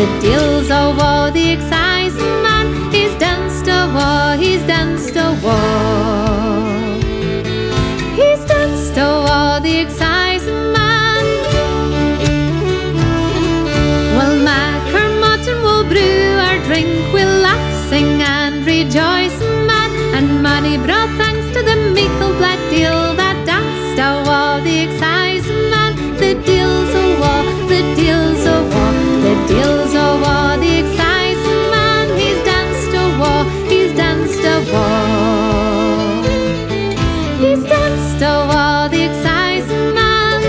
deals a war, the excise man, he's danced a war, he's danced a war. He's danced a war, the excise man. Well, Mackermotton will brew our drink, we'll laugh, sing and rejoice, man. And many brought thanks to the meikle black deal that danced a war, the excise man. The deal's a war, the deal's a war, the deal's a war, the excise man. He's danced a war, he's danced a war. He's danced a war, the excise man.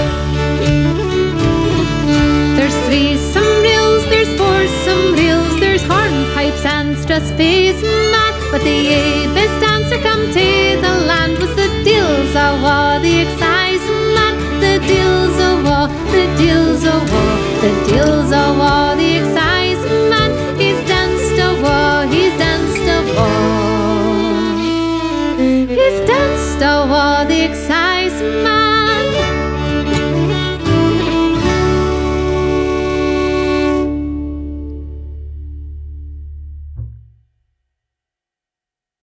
There's threesome reels, there's foursome reels, there's hornpipes and strathspeys, man. But the best dancer come to the land was the deal's a war, the excise man. The deal's a war, the deal's a war, the deal's a war, the excise man. He's danced a war, he's danced a war. He's danced a war, the excise man.